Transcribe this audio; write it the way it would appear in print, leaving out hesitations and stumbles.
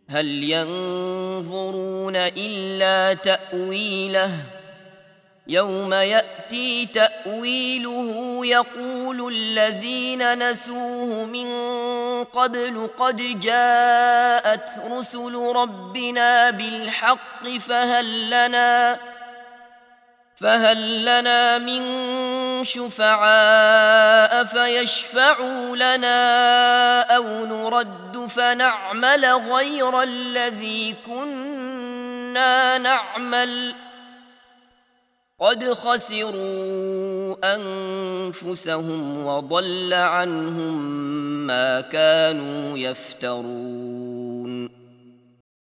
هل ينظرون إلا تأويله يوم يأتي تأويله يقول الذين نسوه من قبل قد جاءت رسل ربنا بالحق فهل لنا من شفعاء فيشفعوا لنا أو نرد فنعمل غير الذي كنا نعمل قد خسروا أنفسهم وضل عنهم ما كانوا يفترون.